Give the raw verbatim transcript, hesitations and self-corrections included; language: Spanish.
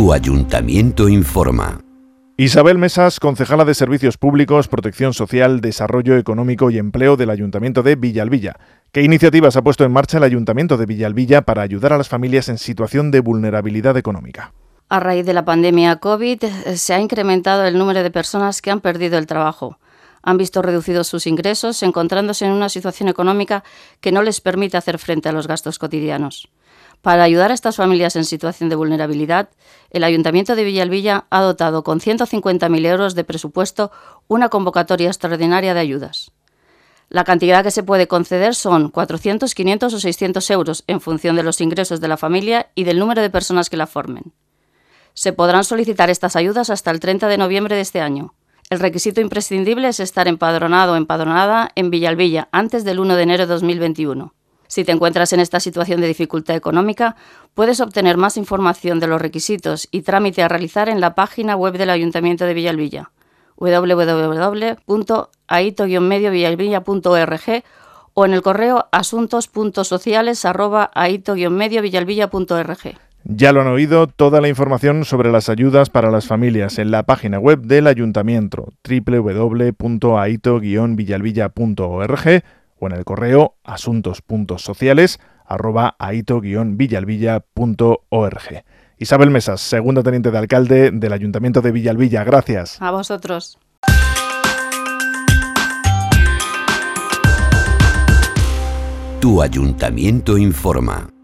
Tu Ayuntamiento informa. Isabel Mesas, concejala de Servicios Públicos, Protección Social, Desarrollo Económico y Empleo del Ayuntamiento de Villalbilla. ¿Qué iniciativas ha puesto en marcha el Ayuntamiento de Villalbilla para ayudar a las familias en situación de vulnerabilidad económica? A raíz de la pandemia COVID, se ha incrementado el número de personas que han perdido el trabajo. Han visto reducidos sus ingresos, encontrándose en una situación económica que no les permite hacer frente a los gastos cotidianos. Para ayudar a estas familias en situación de vulnerabilidad, el Ayuntamiento de Villalbilla ha dotado con ciento cincuenta mil euros de presupuesto una convocatoria extraordinaria de ayudas. La cantidad que se puede conceder son cuatrocientos, quinientos o seiscientos euros en función de los ingresos de la familia y del número de personas que la formen. Se podrán solicitar estas ayudas hasta el treinta de noviembre de este año. El requisito imprescindible es estar empadronado o empadronada en Villalbilla antes del uno de enero de dos mil veintiuno. Si te encuentras en esta situación de dificultad económica, puedes obtener más información de los requisitos y trámite a realizar en la página web del Ayuntamiento de Villalbilla, doble u doble u doble u punto aito guion medio villalbilla punto org o en el correo asuntos punto sociales arroba aito guion medio villalbilla punto org. Ya lo han oído, toda la información sobre las ayudas para las familias en la página web del Ayuntamiento, doble u doble u doble u punto aito guion villalbilla punto org o en el correo asuntos punto sociales arroba aito guion villalbilla punto org. Isabel Mesas, segunda teniente de alcalde del Ayuntamiento de Villalbilla. Gracias. A vosotros. Tu Ayuntamiento informa.